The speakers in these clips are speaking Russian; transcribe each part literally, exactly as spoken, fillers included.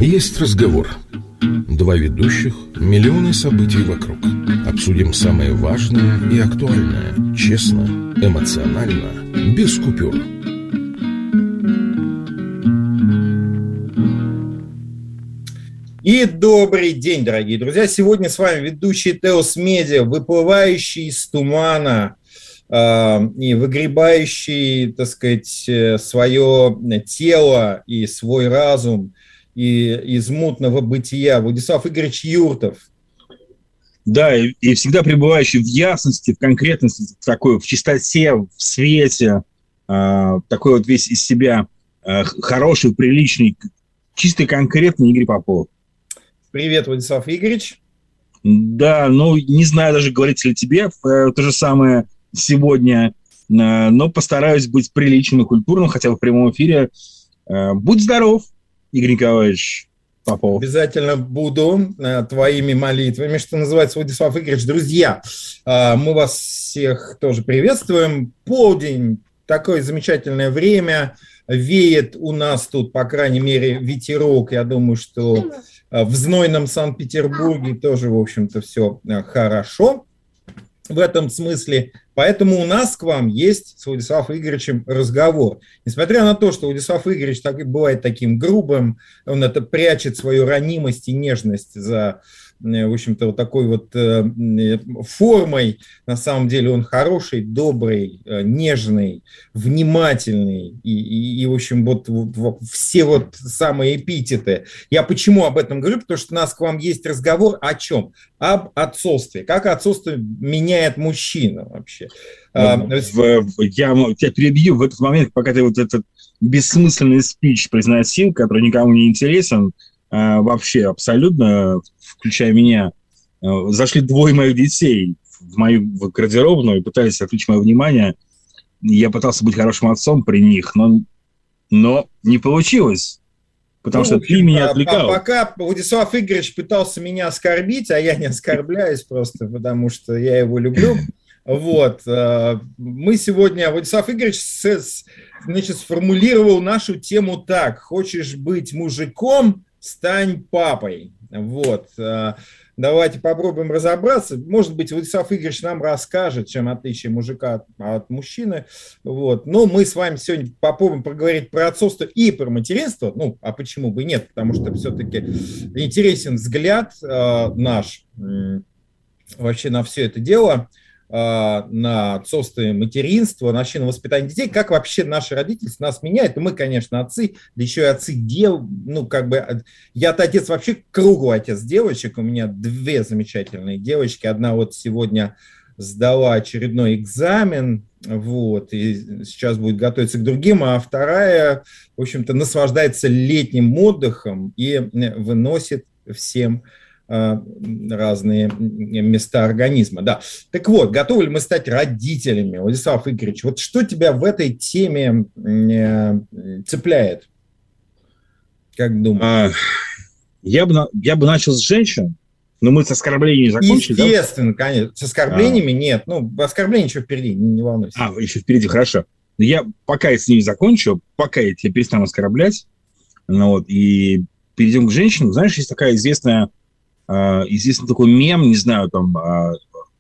Есть разговор. Два ведущих, миллионы событий вокруг. Обсудим самое важное и актуальное. Честно, эмоционально, без купюр. И добрый день, дорогие друзья. Сегодня с вами ведущий Теос Медиа, выплывающий из тумана э, и выгребающий, так сказать, свое тело и свой разум и из мутного бытия Владислав Игоревич Юртов. Да, и, и всегда пребывающий в ясности, в конкретности, в такой, в чистоте, в свете, э, такой вот весь из себя э, хороший, приличный, чистый, конкретный Игорь Попов. Привет, Владислав Игоревич. Да, ну, не знаю даже, говорить ли тебе э, то же самое сегодня, э, но постараюсь быть приличным и культурным, хотя бы в прямом эфире. Э, будь здоров, Игорь Николаевич Попов. Обязательно буду э, твоими молитвами, что называется, Владислав Игоревич. Друзья, э, мы вас всех тоже приветствуем. Полдень, такое замечательное время. Веет у нас тут, по крайней мере, ветерок. Я думаю, что в знойном Санкт-Петербурге тоже, в общем-то, все хорошо в этом смысле. Поэтому у нас к вам есть с Владиславом Игоревичем разговор. Несмотря на то, что Владислав Игоревич так и бывает таким грубым, он это прячет свою ранимость и нежность за, в общем-то, вот такой вот формой. На самом деле он хороший, добрый, нежный, внимательный и, и, и в общем, вот, вот все вот самые эпитеты. Я почему об этом говорю? Потому что у нас к вам есть разговор о чем? Об отцовстве. Как отцовство меняет мужчину вообще? В, я тебя перебью в этот момент, пока ты вот этот бессмысленный спич произносил, который никому не интересен, вообще абсолютно, включая меня, зашли двое моих детей в мою гардеробную и пытались отвлечь мое внимание. Я пытался быть хорошим отцом при них, но, но не получилось. Потому ну, что ты меня отвлекал. Пока Владислав Игоревич пытался меня оскорбить, а я не оскорбляюсь просто, потому что я его люблю. Вот. Мы сегодня, Владислав Игоревич, значит, сформулировал нашу тему так. Хочешь быть мужиком, стань папой. Вот. Давайте попробуем разобраться. Может быть, Владислав Игоревич нам расскажет, чем отличие мужика от, от мужчины. Вот. Но мы с вами сегодня попробуем поговорить про отцовство и про материнство. Ну, а почему бы нет? Потому что все-таки интересен взгляд э, наш э, вообще на все это дело, э, на отцовство и материнство, на воспитание детей. Как вообще наше родительство нас меняет? И мы, конечно, отцы, да еще и отцы дев. Ну, как бы, я-то отец вообще круглый отец девочек. У меня две замечательные девочки. Одна вот сегодня сдала очередной экзамен, вот, и сейчас будет готовиться к другим, а вторая, в общем-то, наслаждается летним отдыхом и выносит всем разные места организма. Да. Так вот, готовы ли мы стать родителями? Владислав Игоревич, вот что тебя в этой теме цепляет? Как думаешь? А, я, бы, я бы начал с женщин, но мы с оскорблениями закончили. Естественно, да? Конечно. С оскорблениями а. нет. Ну, оскорбления еще впереди, не, не волнуйся. А, еще впереди, хорошо. Я пока я с ними закончу, пока я тебя перестану оскорблять, ну, вот, и перейдем к женщинам. Знаешь, есть такая известная известный такой мем, не знаю, там, а,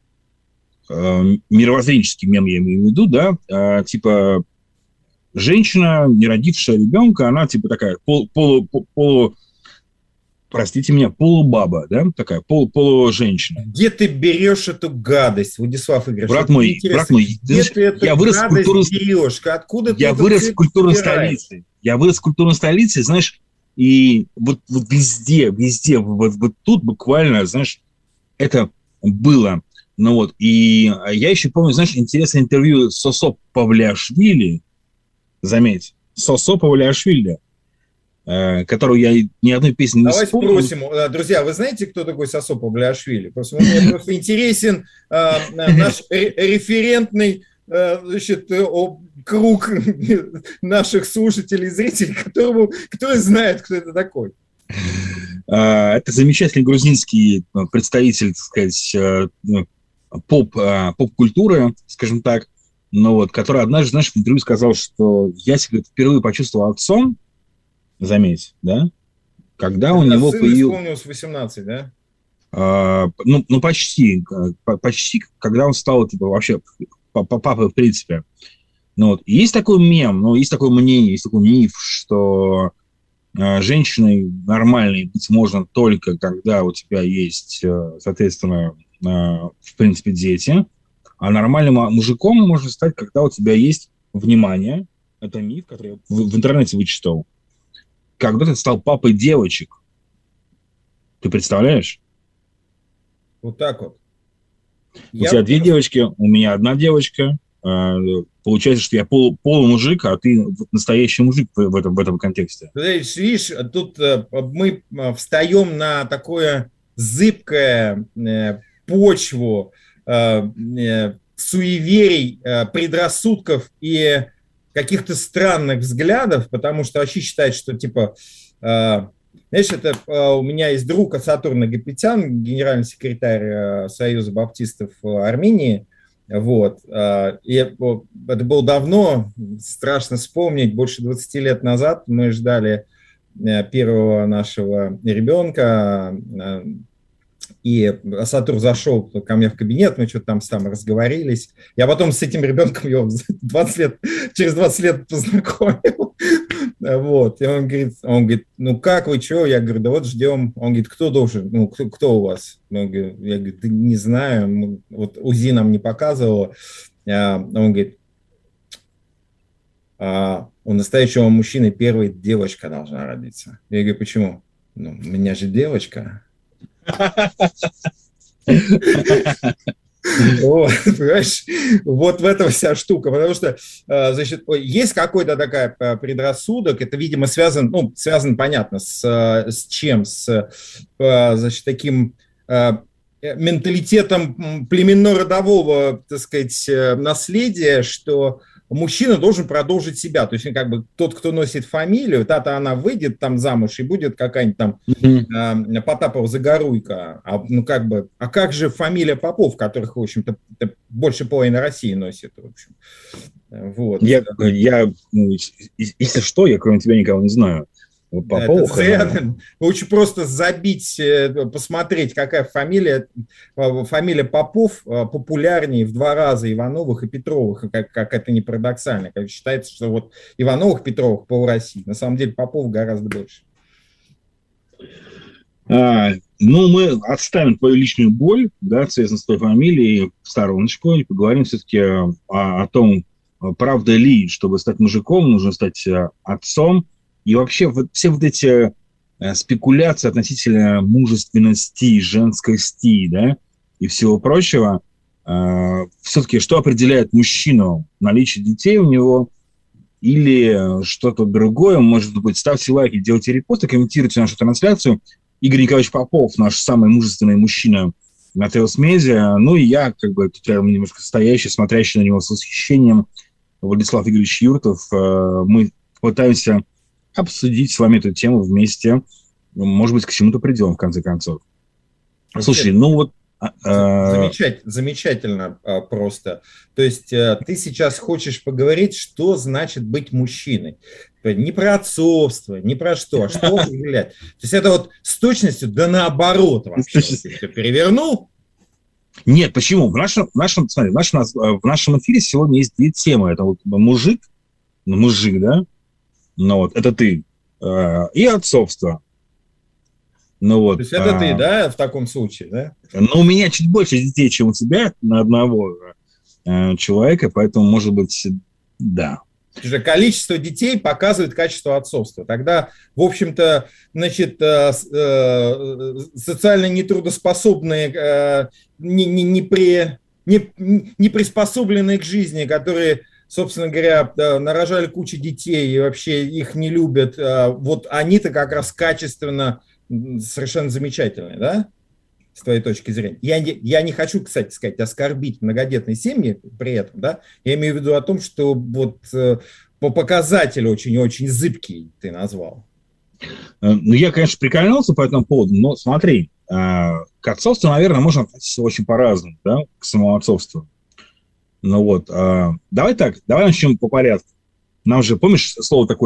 а, мировоззренческий мем я имею в виду, да, а, типа, женщина, не родившая ребенка, она, типа, такая, пол, полу, полу, простите меня, полубаба, да, такая, пол, полуженщина. Где ты берешь эту гадость, Владислав Игоревич? Брат мой, брат мой, где ты эту я вырос гадость культурной... берешь? Откуда я ты вырос в культурной столице. Я вырос в культурной столице, знаешь, и вот, вот везде, везде, вот, вот тут буквально, знаешь, это было. Ну вот, и я еще помню, знаешь, интересное интервью с Сосо Павлиашвили, заметь, Сосо Павлиашвили, э, которую я ни одной песни не вспомнил. Давайте спросим, друзья, вы знаете, кто такой Сосо Павлиашвили? Просто мне просто интересен наш референтный, значит, круг наших слушателей и зрителей, которому, которые знают, кто это такой. Это замечательный грузинский представитель, так сказать, поп, поп-культуры, скажем так, но вот, который однажды, знаешь, в интервью сказал, что я себя впервые почувствовал отцом, заметь, да, Когда у него сыну появился... исполнилось восемнадцать, да? А, ну, ну, почти. Почти, когда он стал, типа, вообще папой в принципе. Ну, вот. Есть такой мем, ну, есть такое мнение, есть такой миф, что э, женщиной нормальной быть можно только, когда у тебя есть, э, соответственно, э, в принципе, дети. А нормальным мужиком можно стать, когда у тебя есть внимание. Это миф, который я в, в интернете вычитал. Когда ты стал папой девочек. Ты представляешь? Вот так вот. У я тебя две просто... девочки, у меня одна девочка. Получается, что я пол, полумужик, а ты настоящий мужик в этом, в этом контексте. Видишь, тут мы встаем на такое зыбкое почву суеверий, предрассудков и каких-то странных взглядов, потому что вообще считают, что типа... Знаешь, это у меня есть друг Сатурн Агапетян, генеральный секретарь Союза баптистов Армении. Вот. И это было давно, страшно вспомнить, больше двадцати лет назад мы ждали первого нашего ребенка, и Сатур зашел ко мне в кабинет, мы что-то там с там разговорились. Я потом с этим ребенком его двадцать лет, через двадцать лет познакомил. Вот. И он говорит, он говорит, ну как вы, что? Я говорю, да вот ждем. Он говорит, кто должен, ну кто, кто у вас? Он говорит, я говорю, да не знаю, вот УЗИ нам не показывало. Он говорит, а у настоящего мужчины первой девочка должна родиться. Я говорю, почему? Ну, у меня же девочка. Вот, понимаешь, вот в этом вся штука, потому что, значит, есть какой-то такой предрассудок, это, видимо, связан, ну, связан, понятно, с, с чем, с, значит, таким менталитетом племенно-родового, так сказать, наследия, что мужчина должен продолжить себя, то есть как бы тот, кто носит фамилию, та-то она выйдет там замуж и будет какая-нибудь там mm-hmm. э, Потапова-Загоруйка, а, ну как бы, а как же фамилия Попов, которых, в общем-то, больше половины России носит, в общем. Вот. Я, я ну, если что, я кроме тебя никого не знаю. Попов, это лучше просто забить, посмотреть, какая фамилия, фамилия Попов популярнее в два раза Ивановых и Петровых, как, как это не парадоксально. Как считается, что вот Ивановых, Петровых пол России. На самом деле Попов гораздо больше. А, ну, мы отставим твою личную боль, да, связанную с твоей фамилией, в стороночку, и поговорим все-таки о, о том, правда ли, чтобы стать мужиком, нужно стать отцом. И вообще вот все вот эти э, спекуляции относительно мужественности, женскости, да, и всего прочего, э, все-таки что определяет мужчину? Наличие детей у него или что-то другое? Может быть, ставьте лайки, делайте репосты, комментируйте нашу трансляцию. Игорь Николаевич Попов, наш самый мужественный мужчина на Теос Медиа. Ну и я, как бы, тут я немножко стоящий, смотрящий на него с восхищением, Владислав Игоревич Юртов. Э, мы пытаемся обсудить с вами эту тему вместе. Может быть, к чему-то придем, в конце концов. Слушай, ну вот... Замечательно, замечательно просто. То есть ты сейчас хочешь поговорить, что значит быть мужчиной. Не про отцовство, не про что, а что определять. То есть это вот с точностью да наоборот вообще. Ты перевернул? Нет, почему? В нашем, в нашем, смотри, в нашем, в нашем эфире сегодня есть две темы. Это вот мужик, мужик, да? Ну вот, это ты. Э, и отцовство. Ну вот. То есть это а, ты, да, в таком случае, да? Ну, у меня чуть больше детей, чем у тебя на одного э, человека, поэтому, может быть, да. Уже количество детей показывает качество отцовства. Тогда, в общем-то, значит, э, э, социально нетрудоспособные, э, не, не, не, при, не, не приспособленные к жизни, которые... собственно говоря, нарожали кучу детей и вообще их не любят, вот они-то как раз качественно совершенно замечательные, да, с твоей точки зрения. Я не, я не хочу, кстати сказать, оскорбить многодетные семьи при этом, да, я имею в виду о том, что вот по показателю очень-очень зыбкий ты назвал. Ну, я, конечно, прикольнулся по этому поводу, но смотри, к отцовству, наверное, можно относиться очень по-разному, да, к самому отцовству. Ну вот, э, давай так, давай начнем по порядку. Нам же, помнишь, слово такое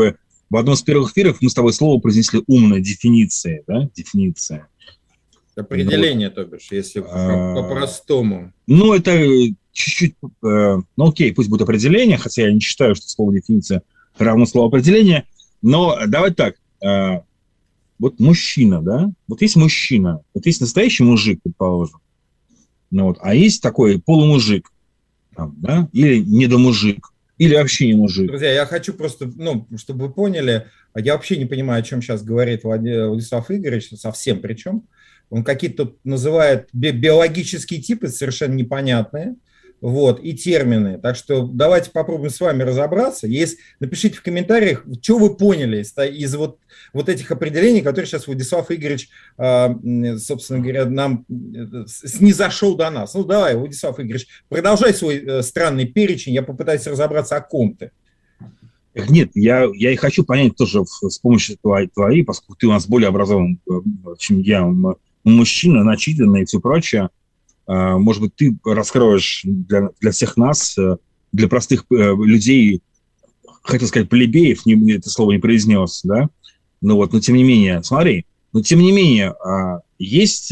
в одном из первых эфиров мы с тобой слово произнесли «умная дефиниция», да, дефиниция. Определение, ну, то бишь, если а, по-простому. Ну, это чуть-чуть, э, ну, окей, пусть будет определение, хотя я не считаю, что слово «дефиниция» равно слову «определение», но давай так, э, вот мужчина, да, вот есть мужчина, вот есть настоящий мужик, предположим, ну, вот, а есть такой полумужик, там, да, или недомужик, или вообще не мужик. Друзья, я хочу просто, ну, чтобы вы поняли, я вообще не понимаю, о чем сейчас говорит Владислав Игоревич, совсем причем. Он какие-то называет би- биологические типы, совершенно непонятные, вот, и термины. Так что давайте попробуем с вами разобраться. Если, напишите в комментариях, что вы поняли из, из вот, вот этих определений, которые сейчас Владислав Игоревич, собственно говоря, нам снизошел до нас. Ну, давай, Владислав Игоревич, продолжай свой странный перечень, я попытаюсь разобраться, о ком ты. Нет, я, я и хочу понять тоже с помощью твоей, твоей, поскольку ты у нас более образован, чем я, мужчина, начитанный и все прочее. Может быть, ты раскроешь для, для всех нас, для простых людей, хотел сказать плебеев, не, это слово не произнес, да? Ну вот, но тем не менее, смотри, но тем не менее, есть,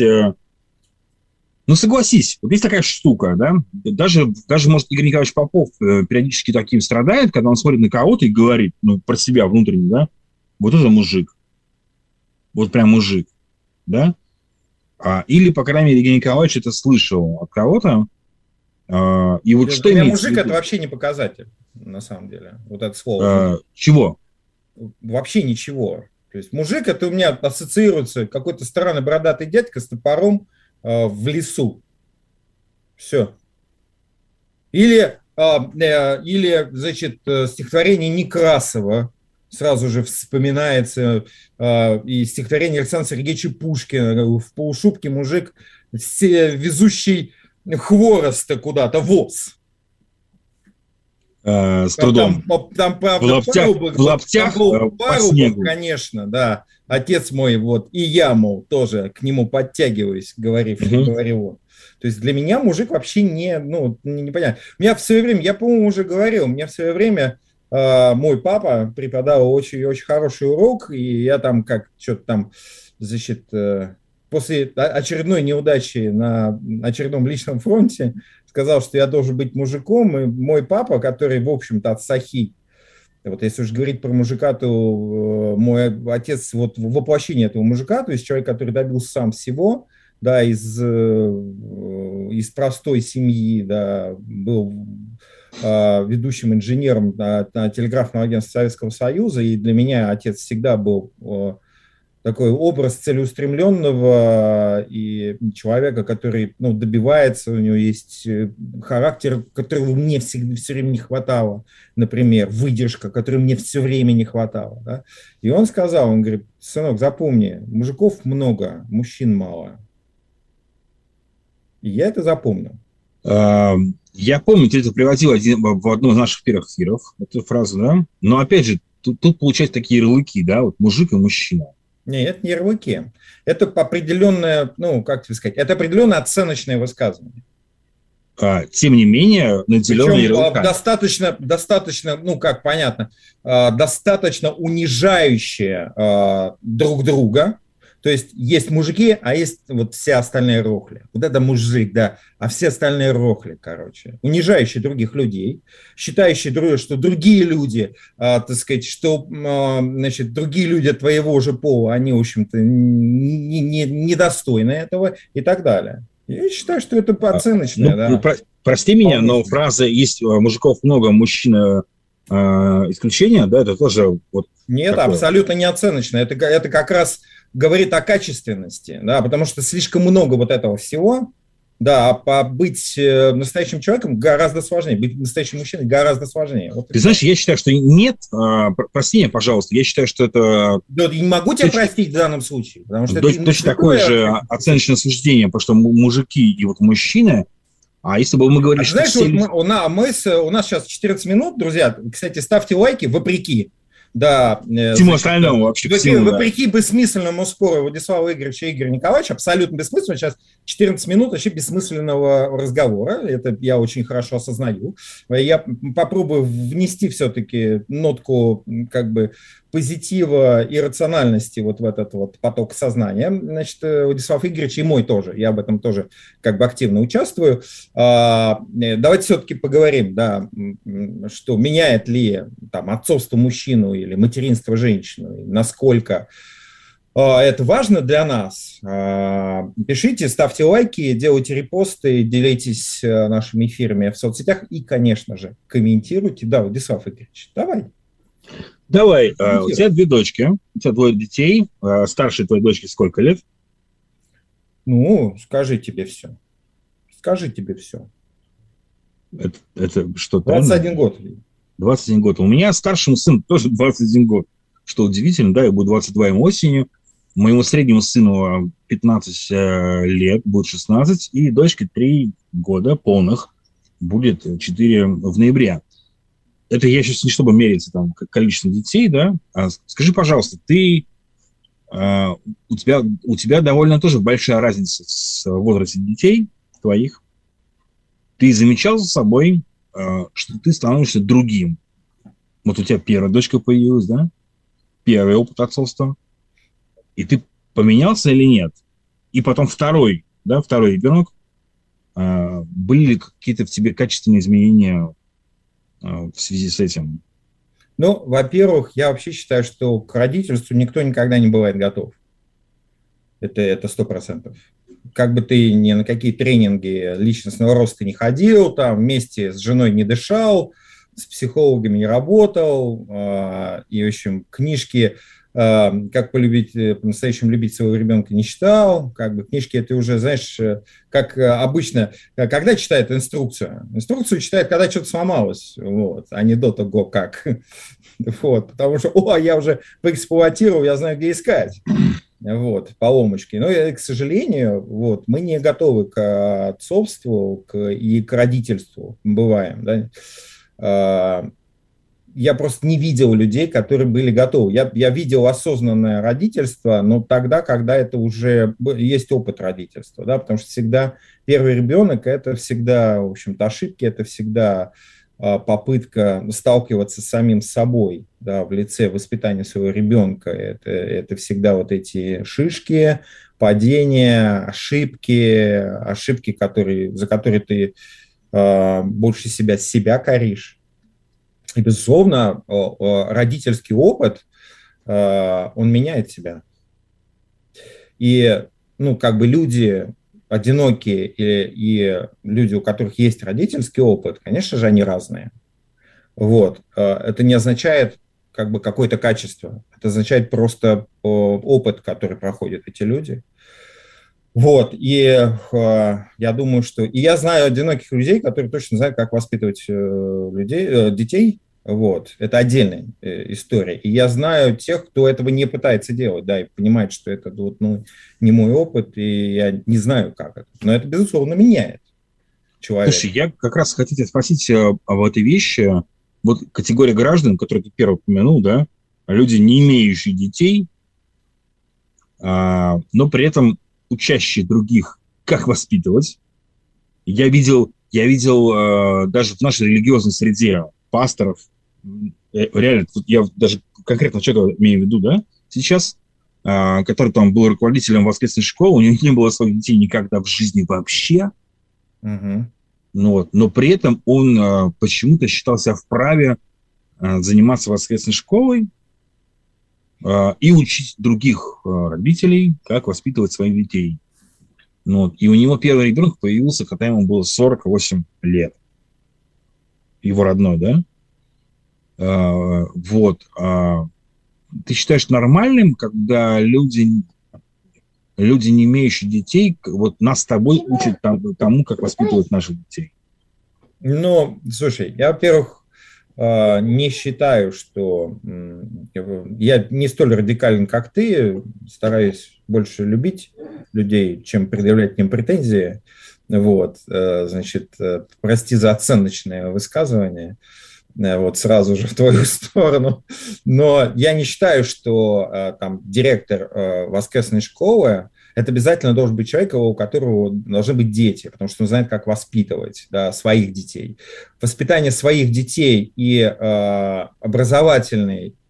ну согласись, вот есть такая штука, да? Даже, даже может, Игорь Николаевич Попов периодически таким страдает, когда он смотрит на кого-то и говорит, ну, про себя внутренне, да? Вот это мужик. Вот прям мужик, да? А, или, по крайней мере, Евгений Николаевич это слышал от кого-то. А, и вот Для что меня мужик – это вообще не показатель, на самом деле. Вот это слово. А, чего? Вообще ничего. То есть мужик – это у меня ассоциируется какой-то странный бородатый дядька с топором а, в лесу. Все. Или, а, или, значит, стихотворение Некрасова. Сразу же вспоминается э, и стихотворение Александра Сергеевича Пушкина «В полушубке мужик, везущий хвороста куда-то, воз». Э, с трудом. Там, там, правда, в лаптях, парубок, в лаптях парубок, по парубок, снегу. конечно, да. Отец мой, вот, и я, мол, тоже к нему подтягиваюсь, говорив, угу. говорил он. То есть для меня мужик вообще не, ну, непонятно. У меня в свое время, я, по-моему, уже говорил, у меня в свое время мой папа преподал очень-очень хороший урок, и я там как что-то там, значит, после очередной неудачи на очередном личном фронте сказал, что я должен быть мужиком, и мой папа, который, в общем-то, от Сахи, вот если уж говорить про мужика, то мой отец вот воплощение этого мужика, то есть человек, который добился сам всего, да, из, из простой семьи, да, был ведущим инженером на, на телеграфном агентстве Советского Союза, и для меня отец всегда был такой образ целеустремленного и человека, который, ну, добивается, у него есть характер, которого мне всегда, все время не хватало, например, выдержка, которой мне все время не хватало. Да? И он сказал, он говорит: сынок, запомни, мужиков много, мужчин мало. И я это запомнил. Я помню, ты это приводил один, в одну из наших первых эфиров, эту фразу, да? Но, опять же, тут, тут получаются такие ярлыки, да, вот мужик и мужчина. Нет, это не ярлыки. Это определенное, ну, как тебе сказать, это определенное оценочное высказывание. А, тем не менее, наделенные ярлыками. Достаточно, достаточно, ну, как понятно, достаточно унижающее друг друга. То есть есть мужики, а есть вот все остальные рохли. Вот это мужик, да, а все остальные рохли, короче. Унижающие других людей, считающие, что другие люди, а, так сказать, что, а, значит, другие люди твоего же пола, они, в общем-то, не, не, недостойны этого и так далее. Я считаю, что это оценочное, ну, да. Ну, про, прости меня, но фраза «есть мужиков много, мужчина э, исключение», да, это тоже вот Нет, такое. Абсолютно не оценочное. Это, это как раз говорит о качественности, да, потому что слишком много вот этого всего, да, а быть настоящим человеком гораздо сложнее, быть настоящим мужчиной гораздо сложнее. Вот Ты знаешь, я считаю, что нет, прости меня, пожалуйста, я считаю, что это... Да, не могу тебя точно, простить в данном случае, потому что... Точно, точно такое же оценочное суждение, потому что мужики и вот мужчины, а если бы мы говорили, а что... Знаешь, все... вот мы, у, нас, мы с, у нас сейчас четырнадцать минут, друзья, кстати, ставьте лайки, вопреки. Да, всему остальному вообще. Вопреки, всему, вопреки да. бессмысленному спору Владислава Игоревича и Игоря Николаевича, абсолютно бессмысленно. Сейчас четырнадцать минут вообще бессмысленного разговора. Это я очень хорошо осознаю. Я попробую внести все-таки нотку как бы позитива и рациональности вот в этот вот поток сознания. Значит, Владислав Игоревич и мой тоже, я в этом тоже как бы активно участвую. Давайте все-таки поговорим, да, что меняет ли там отцовство мужчину или материнство женщину, насколько это важно для нас. Пишите, ставьте лайки, делайте репосты, делитесь нашими эфирами в соцсетях и, конечно же, комментируйте. Да, Владислав Игоревич, давай. Давай, у тебя две дочки, у тебя двое детей. Старшей твоей дочке сколько лет? Ну, скажи тебе все. Скажи тебе все. Это, это что? двадцать один год. двадцать один год. У меня старшему сыну тоже двадцать один год. Что удивительно, да, я буду двадцать два ему осенью. Моему среднему сыну пятнадцать лет, будет шестнадцать, и дочке три года полных, будет четыре в ноябре. Это я сейчас не чтобы мериться там количеством детей, да. А скажи, пожалуйста, ты э, у тебя у тебя довольно тоже большая разница с возрастом детей твоих. Ты замечал за собой, э, что ты становишься другим? Вот у тебя первая дочка появилась, да? Первый опыт отцовства. И ты поменялся или нет? И потом второй, да, второй ребенок. Э, были ли какие-то в тебе качественные изменения в связи с этим? Ну, во-первых, я вообще считаю, что к родительству никто никогда не бывает готов. Это это сто процентов. Как бы ты ни на какие тренинги личностного роста не ходил, там вместе с женой не дышал, с психологами не работал, э, и, в общем, книжки «Как полюбить, по-настоящему любить своего ребенка» не читал, как бы книжки это уже, знаешь, как обычно, когда читают инструкцию? Инструкцию читают, когда что-то сломалось, вот, а не до того, как. Вот, потому что, о, я уже поэксплуатировал, я знаю, где искать. Вот, поломочки. Но, к сожалению, вот, мы не готовы к отцовству к, и к родительству, бываем, да. Я просто не видел людей, которые были готовы. Я, я видел осознанное родительство, но тогда, когда это уже есть опыт родительства, да, потому что всегда первый ребенок – это всегда, в общем-то, ошибки, это всегда а, попытка сталкиваться с самим собой, да, в лице воспитания своего ребенка. Это, это всегда вот эти шишки, падения, ошибки, ошибки, которые, за которые ты а, больше себя, себя коришь. И, безусловно, родительский опыт, он меняет тебя. И, ну, как бы люди одинокие и, и люди, у которых есть родительский опыт, конечно же, они разные. Вот. Это не означает как бы какое-то качество. Это означает просто опыт, который проходят эти люди. Вот, и э, я думаю, что... И я знаю одиноких людей, которые точно знают, как воспитывать э, людей, э, детей. Вот, это отдельная э, история. И я знаю тех, кто этого не пытается делать, да, и понимает, что это вот, ну, не мой опыт, и я не знаю, как это. Но это, безусловно, меняет человека. Слушай, я как раз хотел тебя спросить об этой вещи. Вот категория граждан, которую ты первый упомянул, да, люди, не имеющие детей, а, но при этом учащие других, как воспитывать. Я видел, я видел э, даже в нашей религиозной среде пасторов, э, реально, я даже конкретно человека имею в виду, да, сейчас, э, который там был руководителем воскресной школы, у него не было своих детей никогда в жизни вообще, угу. ну, вот, но при этом он э, почему-то считал себя вправе э, заниматься воскресной школой, и учить других родителей, как воспитывать своих детей. Ну, и у него первый ребенок появился, когда ему было сорок восемь лет. Его родной, да? А, вот. А, ты считаешь нормальным, когда люди, люди, не имеющие детей, вот нас с тобой учат тому, как воспитывать наших детей? Ну, слушай, я, во-первых, не считаю, что... Я не столь радикален, как ты, стараюсь больше любить людей, чем предъявлять к ним претензии. Вот, значит, прости за оценочное высказывание, вот сразу же в твою сторону. Но я не считаю, что там директор воскресной школы это обязательно должен быть человек, у которого должны быть дети, потому что он знает, как воспитывать, да, своих детей. Воспитание своих детей и э, образовательный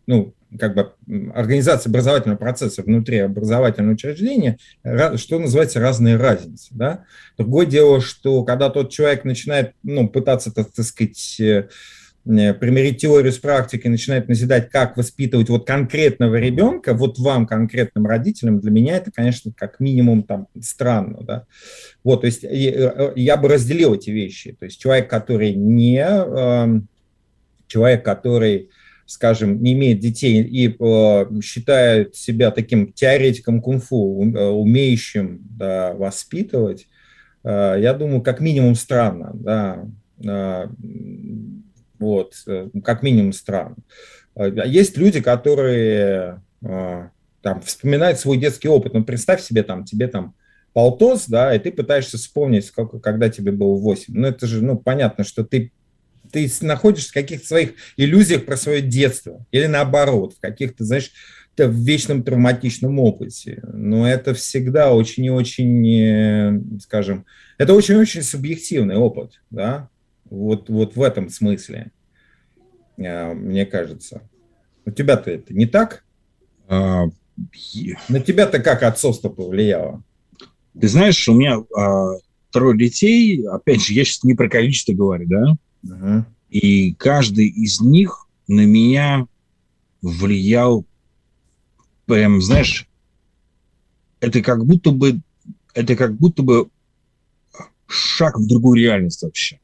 ну, как бы организация образовательного процесса внутри образовательного учреждения, что называется, разные разницы, да. Другое дело, что когда тот человек начинает, ну, пытаться, так, так сказать, примерить теорию с практикой, начинает назидать, как воспитывать вот конкретного ребенка, вот вам, конкретным родителям, для меня это, конечно, как минимум там странно, да. Вот, то есть я бы разделил эти вещи. То есть человек, который не... Человек, который, скажем, не имеет детей и считает себя таким теоретиком кунг-фу, умеющим, да, воспитывать, я думаю, как минимум странно, да. Вот, как минимум странно. Есть люди, которые там вспоминают свой детский опыт. Ну, представь себе, там, тебе там полтос, да, и ты пытаешься вспомнить, сколько, когда тебе было восемь. Ну, это же, ну, понятно, что ты, ты находишься в каких-то своих иллюзиях про свое детство. Или наоборот, в каких-то, знаешь, в вечном травматичном опыте. Но это всегда очень и очень, скажем, это очень-очень субъективный опыт, да. Вот, вот в этом смысле, мне кажется. У тебя-то это не так? А, На тебя-то как отцовство повлияло? Ты знаешь, у меня а, трое детей, опять же, я сейчас не про количество говорю, да? Uh-huh. И каждый из них на меня влиял, прям, знаешь, это как будто бы, это как будто бы шаг в другую реальность вообще.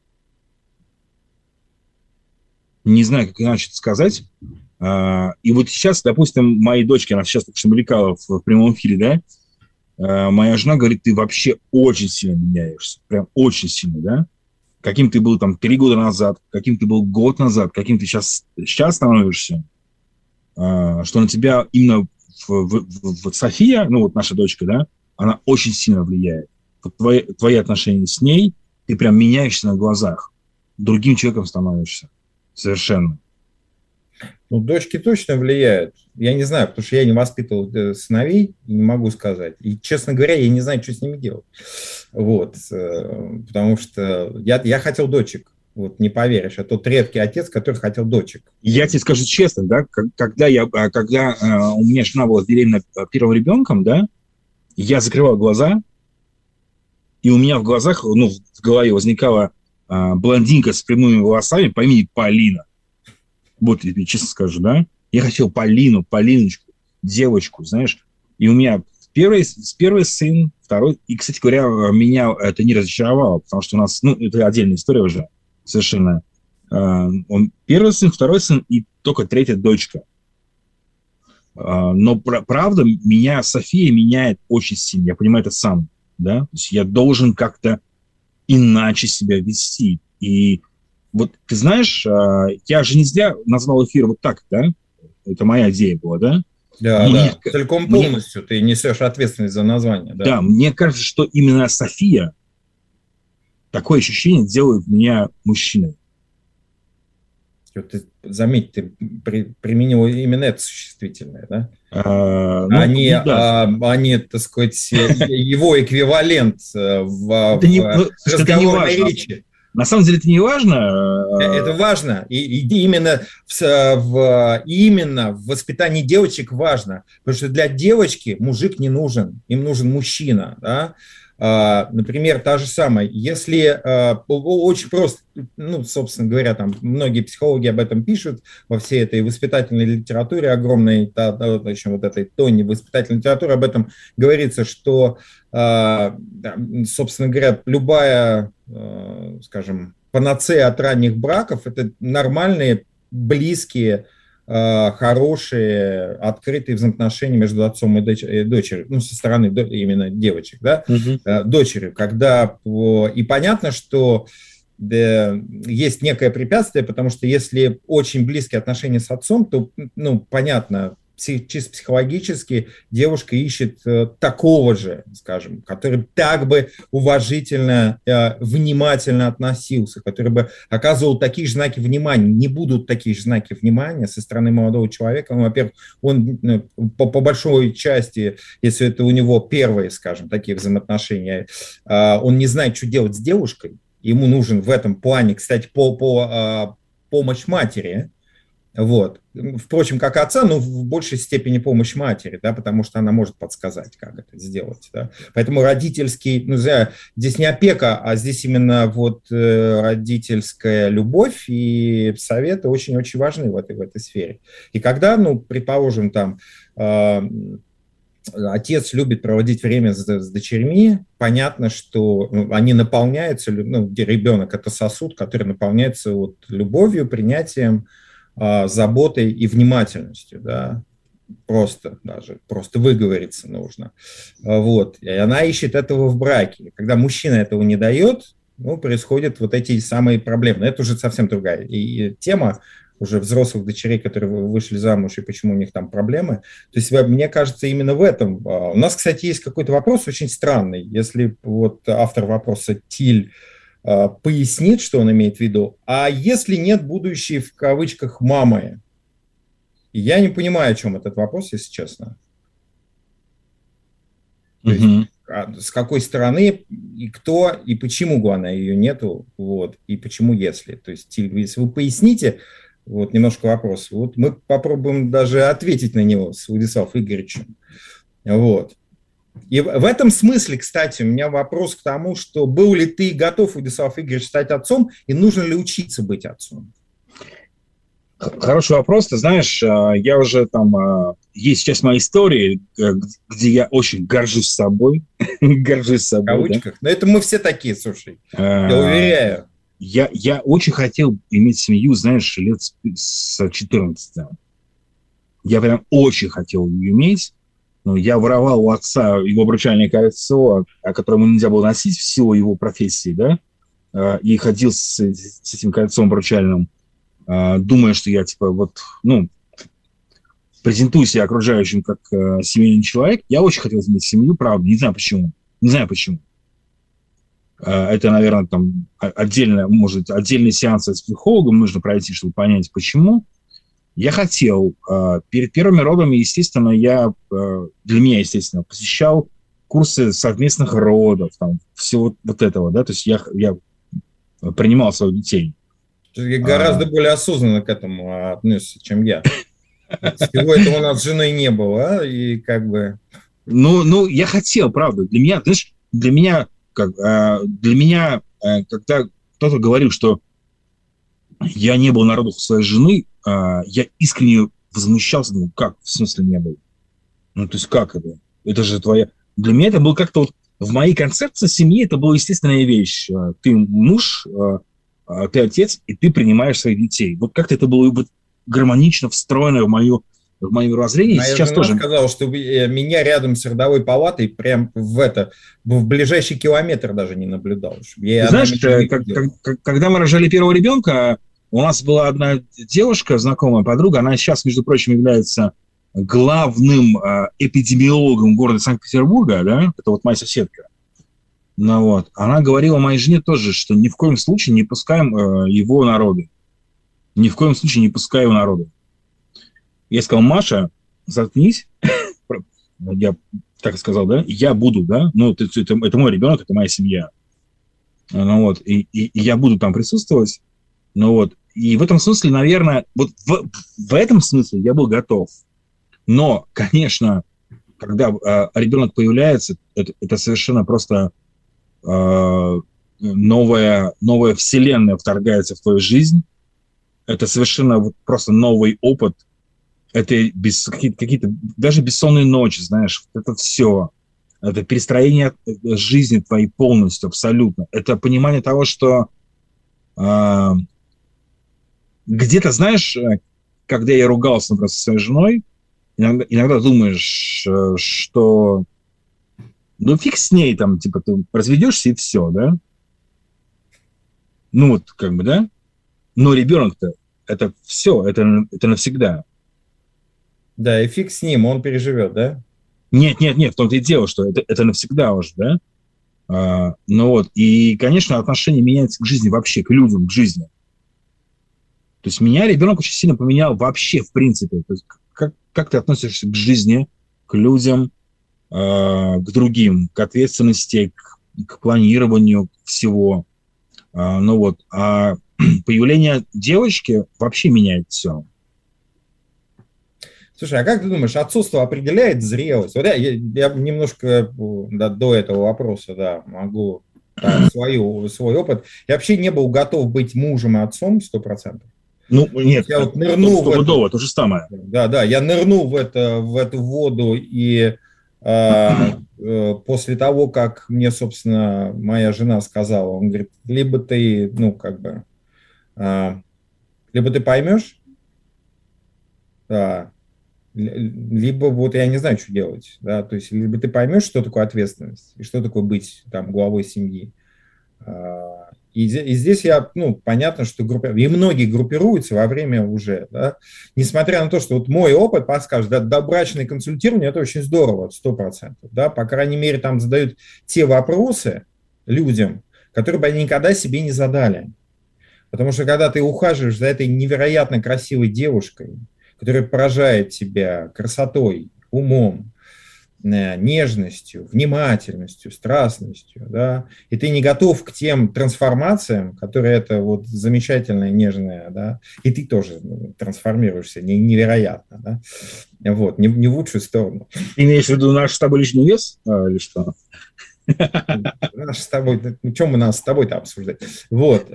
Не знаю, как иначе это сказать. И вот сейчас, допустим, моей дочке, она сейчас только что мелькала в прямом эфире, да, моя жена говорит, ты вообще очень сильно меняешься, прям очень сильно, да. Каким ты был там три года назад, каким ты был год назад, каким ты сейчас, сейчас становишься, что на тебя именно в, в, в, в София, ну вот наша дочка, да, она очень сильно влияет. Вот твои, твои отношения с ней, ты прям меняешься на глазах, другим человеком становишься. Совершенно. Ну, дочки точно влияют. Я не знаю, потому что я не воспитывал сыновей, и не могу сказать. И, честно говоря, я не знаю, что с ними делать. Вот. Потому что я, я хотел дочек. Вот, не поверишь. Я тот редкий отец, который хотел дочек. Я тебе скажу честно, да, когда, я, когда у меня жена была беременна первым ребенком, да, я закрывал глаза, и у меня в глазах, ну, в голове возникала блондинка с прямыми волосами по имени Полина. Вот, я тебе честно скажу, да? Я хотел Полину, Полиночку, девочку, знаешь. И у меня первый, первый сын, второй... И, кстати говоря, меня это не разочаровало, потому что у нас... Ну, это отдельная история уже совершенно. Он первый сын, второй сын и только третья дочка. Но, правда, меня София меняет очень сильно. Я понимаю это сам, да? То есть я должен как-то иначе себя вести. И вот, ты знаешь, я же не зря назвал эфир вот так, да? Это моя идея была, да? Да, мне, да. Целиком полностью мне, ты несешь ответственность за название. Да? Да, мне кажется, что именно София такое ощущение делает меня мужчиной. Ты, заметь, ты при, применил именно это существительное, да? А, ну, они, ну, да. а, они, так сказать, его эквивалент в, это не, в разговорной речи. На самом деле это не важно. Это важно. И, и именно, в, в, именно в воспитании девочек важно. Потому что для девочки мужик не нужен. Им нужен мужчина. Да? Например, та же самая. Если очень просто, ну, собственно говоря, там многие психологи об этом пишут во всей этой воспитательной литературе огромной, та, в общем, вот этой тоне воспитательной литературы об этом говорится, что, собственно говоря, любая, скажем, панацея от ранних браков – это нормальные, близкие, хорошие, открытые взаимоотношения между отцом и дочерью, ну, со стороны именно девочек, да, uh-huh. дочерью, когда, и понятно, что да, есть некое препятствие, потому что если очень близкие отношения с отцом, то, ну, понятно, чисто психологически девушка ищет э, такого же, скажем, который так бы уважительно, э, внимательно относился, который бы оказывал такие же знаки внимания. Не будут такие же знаки внимания со стороны молодого человека. Ну, во-первых, он э, по, по большой части, если это у него первые, скажем, такие взаимоотношения, э, он не знает, что делать с девушкой. Ему нужен в этом плане, кстати, по, по, э, помощь матери. Вот. впрочем, как отца, но в большей степени помощь матери, да, потому что она может подсказать, как это сделать. Да. Поэтому родительский, ну, здесь не опека, а здесь именно вот родительская любовь и советы очень-очень важны в этой, в этой сфере. И когда, ну, предположим, там отец любит проводить время с, с дочерьми, понятно, что ну, они наполняются, ну, ребенок – это сосуд, который наполняется вот любовью, принятием, э, заботой и внимательностью, да, просто даже, просто выговориться нужно. Вот. И она ищет этого в браке. Когда мужчина этого не дает, ну, происходят вот эти самые проблемы. Это уже совсем другая и тема, уже взрослых дочерей, которые вышли замуж, и почему у них там проблемы. То есть, мне кажется, именно в этом. У нас, кстати, есть какой-то вопрос очень странный. Если вот автор вопроса Тиль пояснит, что он имеет в виду, а если нет будущей, в кавычках, мамы? Я не понимаю, о чем этот вопрос, если честно. То есть, с какой стороны, и кто, и почему, главное, ее нету, вот, и почему если. То есть, если вы поясните, вот немножко вопрос. Вот мы попробуем даже ответить на него с Владиславом Игоревичем. Вот. И в этом смысле, кстати, у меня вопрос к тому, что был ли ты готов, Владислав Игоревич, стать отцом, и нужно ли учиться быть отцом? Хороший вопрос. Ты знаешь, я уже там... Есть часть моей истории, где я очень горжусь собой. Горжусь собой. В кавычках. Да? Но это мы все такие, слушай. Я уверяю. Я, я очень хотел иметь семью, знаешь, лет с четырнадцати. Я прям очень хотел ее иметь. Но я воровал у отца его обручальное кольцо, которое ему нельзя было носить в силу его профессии, да, и ходил с, с этим кольцом обручальным, думая, что я, типа, вот, ну, презентую себя окружающим как семейный человек. Я очень хотел иметь семью, правда, не знаю почему. Не знаю почему. Это, наверное, там отдельно, может, отдельный сеанс с психологом нужно пройти, чтобы понять, почему. Я хотел. Перед первыми родами, естественно, я, для меня, естественно, посещал курсы совместных родов, там, всего вот этого, да, то есть я, я принимал своих детей. Ты гораздо а... более осознанно к этому относишься, чем я. Всего этого у нас с женой не было, и как бы... Ну, ну, я хотел, правда. Для меня, знаешь, для меня... Как, для меня, когда кто-то говорил, что я не был на родах у своей жены, я искренне возмущался, думал, как, в смысле не был? Ну, то есть как это? Это же твоя... Для меня это было как-то вот... В моей концепции семьи это была естественная вещь. Ты муж, ты отец, и ты принимаешь своих детей. Вот как-то это было гармонично встроено в мою... в моем мировоззрении. Моя сейчас жена тоже сказала, что меня рядом с родовой палатой прям в это, в ближайший километр даже не наблюдал. Ты знаешь, как, как, когда мы рожали первого ребенка, у нас была одна девушка, знакомая подруга, она сейчас, между прочим, является главным э, эпидемиологом города Санкт-Петербурга, да, это вот моя соседка. Ну вот, она говорила моей жене тоже, что ни в коем случае не пускаем э, его на роды. Ни в коем случае не пускай его на роды. Я сказал, Маша, заткнись. Я так сказал, да? Я буду, да? Ну, это, это, это мой ребенок, это моя семья. Ну, вот, и, и, и я буду там присутствовать. Ну, вот. И в этом смысле, наверное, вот в, в этом смысле я был готов. Но, конечно, когда э, ребенок появляется, это, это совершенно просто э, новая, новая вселенная вторгается в твою жизнь. Это совершенно вот просто новый опыт. Это без, какие-то, какие-то, даже бессонные ночи, знаешь, это все. Это перестроение жизни твоей полностью, абсолютно. Это понимание того, что э, где-то, знаешь, когда я ругался, например, со своей женой, иногда, иногда думаешь, что ну фиг с ней, там, типа, ты разведешься и все, да? Ну вот, как бы, да? Но ребенок-то, это все, это, это навсегда. Да, и фиг с ним, он переживет, да? Нет, нет, нет, в том-то и дело, что это, это навсегда уже, да? А, ну вот, и, конечно, отношение меняется к жизни вообще, к людям, к жизни. То есть меня ребенок очень сильно поменял вообще, в принципе. То есть как, как ты относишься к жизни, к людям, э, к другим, к ответственности, к, к планированию всего. Э, ну вот, а появление девочки вообще меняет все. Слушай, а как ты думаешь, отцовство определяет зрелость? Вот я, я, я немножко да, до этого вопроса, да, могу да, свою, свой опыт. Я вообще не был готов быть мужем и отцом сто процентов. Ну, нет, я вот нырнул в это, то же самое. Да, да, я нырнул в, это, в эту воду, и э, э, после того, как мне, собственно, моя жена сказала, он говорит, либо ты, ну, как бы, э, либо ты поймешь, да, либо вот я не знаю, что делать, да, то есть либо ты поймешь, что такое ответственность и что такое быть там главой семьи. И, и здесь я, ну, понятно, что группи... и многие группируются во время уже, да, несмотря на то, что вот мой опыт подскажет, да, добрачное консультирование – это очень здорово, сто процентов, да, по крайней мере, там задают те вопросы людям, которые бы они никогда себе не задали. Потому что когда ты ухаживаешь за этой невероятно красивой девушкой, которая поражает тебя красотой, умом, нежностью, внимательностью, страстностью, да, и ты не готов к тем трансформациям, которые это вот замечательная, нежная, да, и ты тоже трансформируешься невероятно, да, вот, не, не в лучшую сторону. Ты имеешь в виду наш с тобой личный вес, а, или что? Наш с тобой, ну, чем мы нас с тобой-то обсуждать? Вот,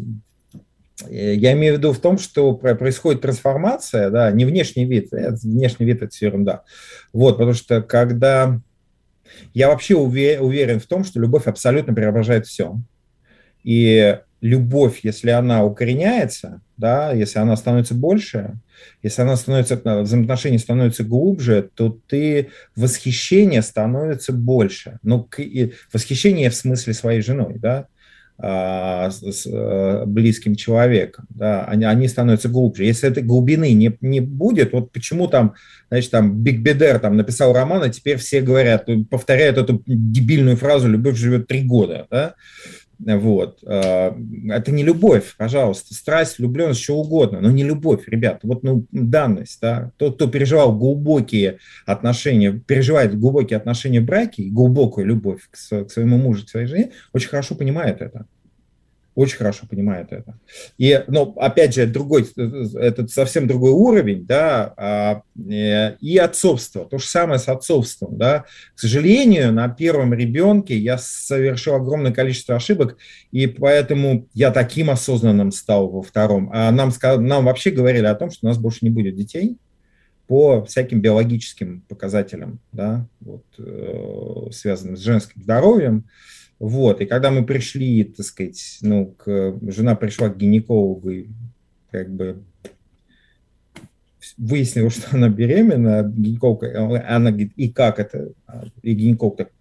я имею в виду в том, что происходит трансформация, да, не внешний вид, внешний вид – это все ерунда. Вот, потому что когда… Я вообще уверен в том, что любовь абсолютно преображает все. И любовь, если она укореняется, да, если она становится больше, если она становится, взаимоотношения становятся глубже, то ты восхищение становится больше. Ну, восхищение в смысле своей женой, да, с близким человеком, да, они, они становятся глубже. Если этой глубины не, не будет, вот почему там, значит, там Биг Бедер там написал роман, и теперь все говорят, повторяют эту дебильную фразу «любовь живет три года», да, вот. Это не любовь, пожалуйста, страсть, влюбленность, что угодно, но не любовь, ребят, вот, ну, данность, да, тот, кто переживал глубокие отношения, переживает глубокие отношения в браке, глубокую любовь к, к своему мужу, к своей жене, очень хорошо понимает это. Очень хорошо понимает это. И, ну, опять же, другой, это совсем другой уровень, да, и отцовство, то же самое с отцовством, да. К сожалению, на первом ребенке я совершил огромное количество ошибок, и поэтому я таким осознанным стал во втором. А нам, нам вообще говорили о том, что у нас больше не будет детей по всяким биологическим показателям, да, вот, связанным с женским здоровьем. Вот, и когда мы пришли, так сказать, ну, к, жена пришла к гинекологу и как бы выяснила, что она беременна, гинеколог, она говорит, и как это? И гинеколог так,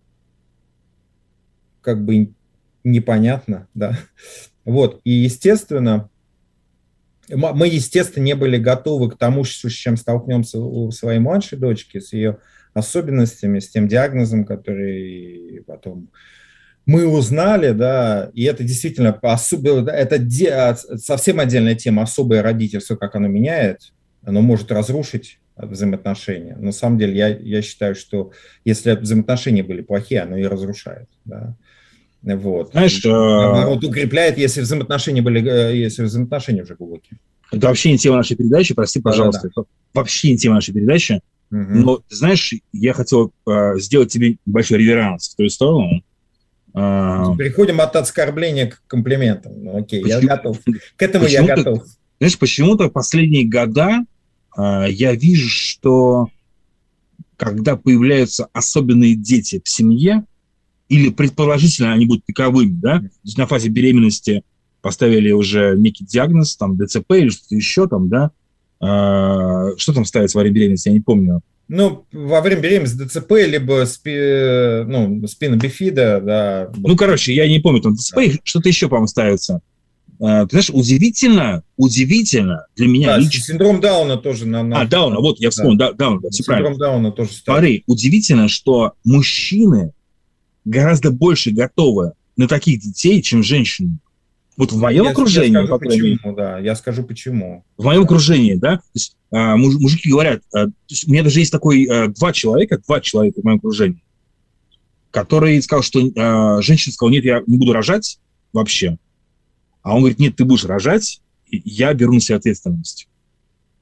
как бы непонятно, да. Вот, и естественно, мы, естественно, не были готовы к тому, с чем столкнемся у своей младшей дочки, с ее особенностями, с тем диагнозом, который потом мы узнали, да, и это действительно особенно, это де, совсем отдельная тема, особое родительство, как оно меняет, оно может разрушить взаимоотношения. На самом деле, я, я считаю, что если взаимоотношения были плохие, оно и разрушает, да. Вот. Знаешь, наоборот, укрепляет, если взаимоотношения были, если взаимоотношения уже глубокие. Это вообще не тема нашей передачи, прости, пожалуйста. Да, да, да. Это вообще не тема нашей передачи. Угу. Но, знаешь, я хотел э, сделать тебе большой реверанс в твою сторону. Переходим от оскорбления к комплиментам. Ну, окей, почему, я готов. К этому я готов. Знаешь, почему-то в последние года э, я вижу, что когда появляются особенные дети в семье, или предположительно они будут таковыми, да, то есть на фазе беременности поставили уже некий диагноз, там, ДЦП или что-то еще там, да, э, что там ставится во время беременности, я не помню. Ну, во время беременности ДЦП, либо спи, ну, спина бифида, да. Ну, короче, я не помню, там ДЦП, да. Что-то еще, по-моему, ставится. А, ты знаешь, удивительно, удивительно для меня да, лично. Синдром Дауна тоже. На, на... А, Дауна, вот, я вспомнил, да. Дауна, да, все Синдром правильно. Дауна тоже ставится. Смотри, удивительно, что мужчины гораздо больше готовы на таких детей, чем женщины. Вот в моем я, окружении, я скажу, по крайней мере, почему, да, я скажу почему. В моем окружении, да, то есть, а, муж, мужики говорят, а, то есть, у меня даже есть такой а, два человека, два человека в моем окружении, который сказал, что а, женщина сказала, нет, я не буду рожать вообще, а он говорит, нет, ты будешь рожать, и я беру на себя ответственность.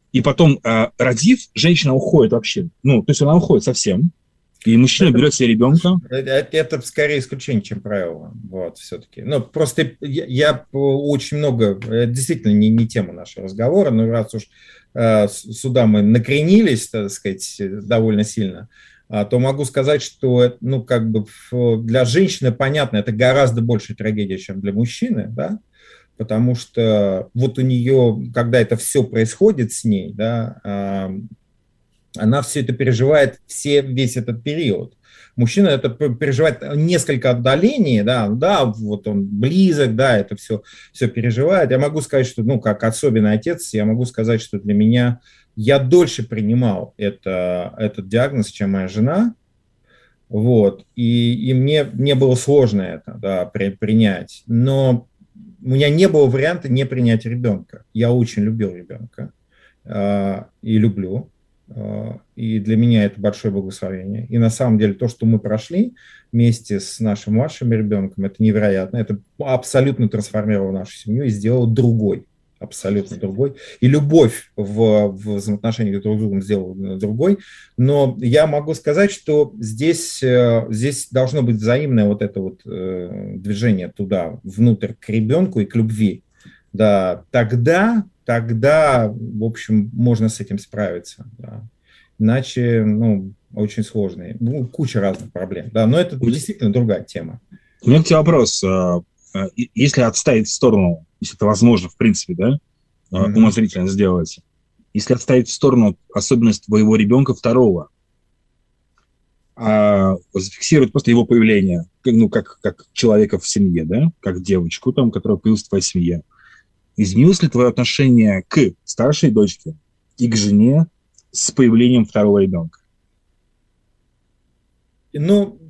и потом, э, родив, женщина уходит вообще. Ну, то есть она уходит совсем, и мужчина это, берет себе ребенка. Это, это скорее исключение, чем правило. Вот, все-таки. Ну, просто я, я очень много... Это действительно не, не тема нашего разговора, но раз уж э, сюда мы накренились, так сказать, довольно сильно, э, то могу сказать, что ну, как бы для женщины, понятно, это гораздо большая трагедия, чем для мужчины, да? Потому что вот у нее, когда это все происходит с ней, да, э, она все это переживает все, весь этот период. Мужчина это переживает несколько отдалений, да, да, вот он близок, да, это все, все переживает. Я могу сказать, что, ну, как особенный отец, я могу сказать, что для меня, я дольше принимал это, этот диагноз, чем моя жена, вот, и, и мне, мне было сложно это, да, при, принять, но у меня не было варианта не принять ребенка. Я очень любил ребенка э, и люблю. И для меня это большое благословение. И на самом деле то, что мы прошли вместе с нашим младшим ребенком, это невероятно. Это абсолютно трансформировало нашу семью и сделало другой. Абсолютно другой. И любовь в, в взаимоотношениях друг с другом сделала другой. Но я могу сказать, что здесь, здесь должно быть взаимное вот это вот движение туда, внутрь, к ребенку и к любви. Да, тогда... тогда, в общем, можно с этим справиться. Да. Иначе, ну, очень сложные. Ну, куча разных проблем. Да, но это действительно другая тема. У меня к тебе вопрос. Если отставить в сторону, если это возможно, в принципе, да, mm-hmm. умозрительно сделать, если отставить в сторону особенность твоего ребенка второго, а зафиксировать просто его появление, ну, как, как человека в семье, да, как девочку, там, которая появилась в твоей семье, изменилось ли твое отношение к старшей дочке и к жене с появлением второго ребенка? Ну,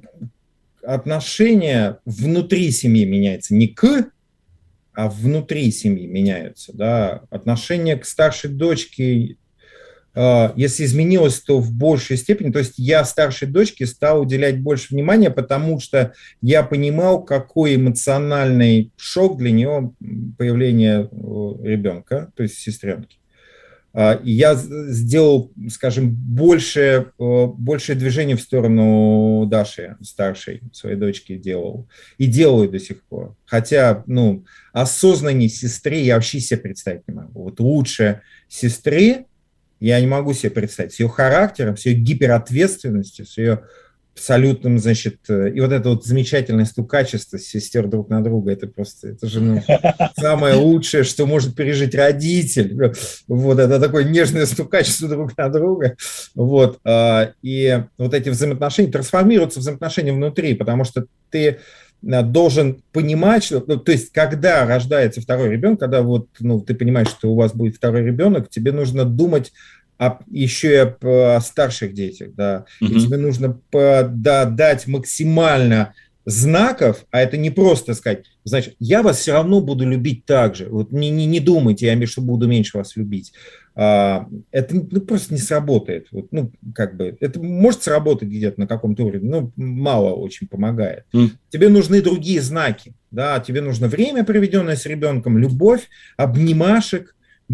отношения внутри семьи меняются. Не к, а внутри семьи меняются. Да? Отношение к старшей дочке, э, если изменилось, то в большей степени. То есть я старшей дочке стал уделять больше внимания, потому что я понимал, какой эмоциональный шок для нее появление ребенка, то есть сестренки. И я сделал, скажем, больше, больше движений в сторону Даши, старшей, своей дочки делал. И делаю до сих пор. Хотя, ну, осознанней сестры я вообще себе представить не могу. Вот лучше сестры я не могу себе представить. С ее характером, с ее гиперответственностью, с ее абсолютным, значит, и вот это вот замечательное стукачество сестер друг на друга, это просто, это же ну, самое лучшее, что может пережить родитель. Вот, это такое нежное стукачество друг на друга. Вот, и вот эти взаимоотношения трансформируются в взаимоотношения внутри, потому что ты должен понимать, что, ну, то есть, когда рождается второй ребенок, когда вот, ну, ты понимаешь, что у вас будет второй ребенок, тебе нужно думать а еще и о старших детях, да, mm-hmm. и тебе нужно по, да, дать максимально знаков, а это не просто сказать, значит, я вас все равно буду любить так же, вот не, не, не думайте, я что буду меньше вас любить, а, это ну, просто не сработает, вот, ну, как бы, это может сработать где-то на каком-то уровне, но мало очень помогает. Mm-hmm. Тебе нужны другие знаки, да, тебе нужно время, проведенное с ребенком, любовь, обнимашек,